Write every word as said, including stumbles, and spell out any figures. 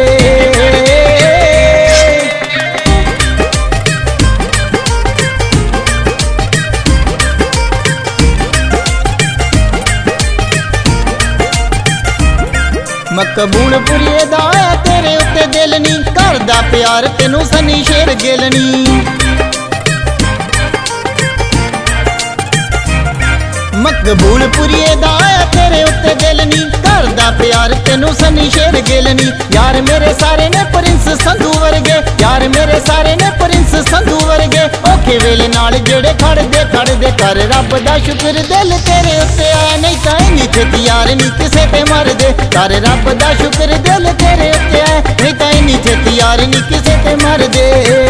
मकबूलपुरीए दा है तेरे उत्ते दिल नी, घर दा प्यार तेनू सनी शेर गिल नी। मकबूलपुरीए दा है तेरे उत्ते दिल नी, घर दा प्यार तेनू सनी शेर गिल नी। यार मेरे सारे ने प्रिंस संधू वर्गे, यार मेरे सारे ने प्रिंस संधू वर्गे, औखे वेले नाल जेड़े खड़दे खड़दे कर रब दा शुक्र दिल तेरे उत्ते आ, नहीं तां इन्नी छेती यार नी किसे ते मरदे। कर रब दा शुक्र दिल तेरे उत्ते आ, नहीं तां इन्नी छेती यार नी किसे ते मरदे।